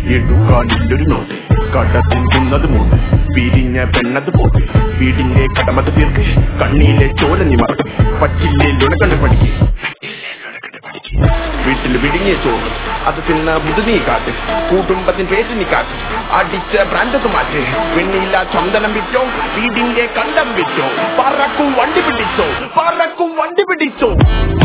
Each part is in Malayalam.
എടുക്കാനില്ലൊരു നോട്ട് കടത്തിൽ കുന്നത് മൂന്ന് പിരിഞ്ഞ പെണ്ണത് പോട്ട് വീടിന്റെ കടമത് തീർക്ക് കണ്ണിയിലെ ചോല നിമർക്ക് പച്ചില്ലേ ലുണക്കണ്ട് പഠിക്ക് വീട്ടിൽ വിടുങ്ങിയ ചോറ് അത് തിന്ന ബുദ്ധി നീ കാട്ട് കുടുംബത്തിന് പേര് നീ കാട്ട് അടിച്ച ബ്രാൻഡത് മാറ്റ് വെണ്ണില്ല ചന്ദനം വിറ്റോ വീടിന്റെ കണ്ടം വിറ്റോ പറക്കും വണ്ടി പിടിച്ചോ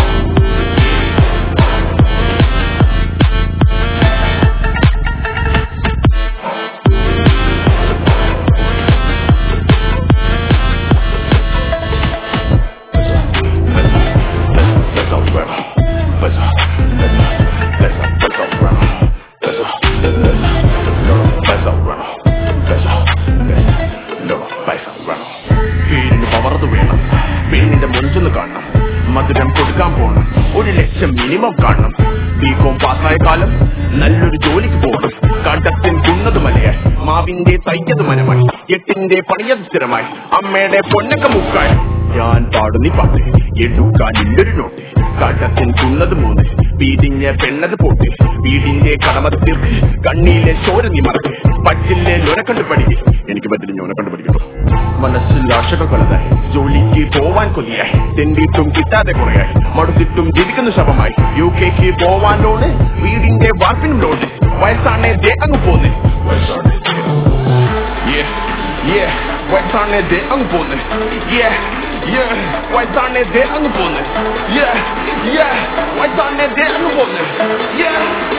വീടിന് പവർന്ന് വേണം പെണ്ണിന്റെ മുഞ്ചൊന്ന് കാണണം മധുരം കൊടുക്കാൻ പോണം 1 ലക്ഷം മിനിമം കാണണം ബികോം പാസ്സായ കാലം നല്ലൊരു ജോലിക്ക് പോകണം കണ്ടത്തിൽ കുന്നത് മലയായി മാവിന്റെ തയ്യത് മനമായി 8ന്റെ പണിയത് സ്ഥിരമായി അമ്മയുടെ പൊന്നക്ക മുക്കായി ഞാൻ പാടുന്നി പാട്ട് എടുക്കാനില്ലൊരു നോട്ട് കണ്ടത്തിൽ കുന്നത് മൂന്ന് വീടിഞ്ഞ പെണ്ണത് പോട്ട് വീടിന്റെ കടമത് തീർക്ക് കണ്ണിയിലെ ചോര നീ മറക്ക് പച്ചില്ലേ ലോനക്കണ്ട് പഠിക്ക് എനിക്ക് പറ്റില്ല ഞോനക്കണ്ട് പഠിക്കട്ടോ മനസ്സിൽ ആശകൾ പലതായി ജോലിക്ക് പോവാൻ കൊതിയായി തെണ്ടിയിട്ടും കിട്ടാതെ കുറയായി മടുത്തിട്ടും ജീവിക്കുന്ന ശവമായി UK പോവാനോട് വീടിന്റെ വാർപ്പിനും ലോഡ് വയസ്സാണേ ദേ അങ്ങ് പോന്ന് വയസ്സാണേ ദേ അങ്ങ് പോന്ന് വയസ്സാണേ ദേ അങ്ങ് പോന്ന് വയസ്സാണേ ദേ അങ്ങ് പോന്ന്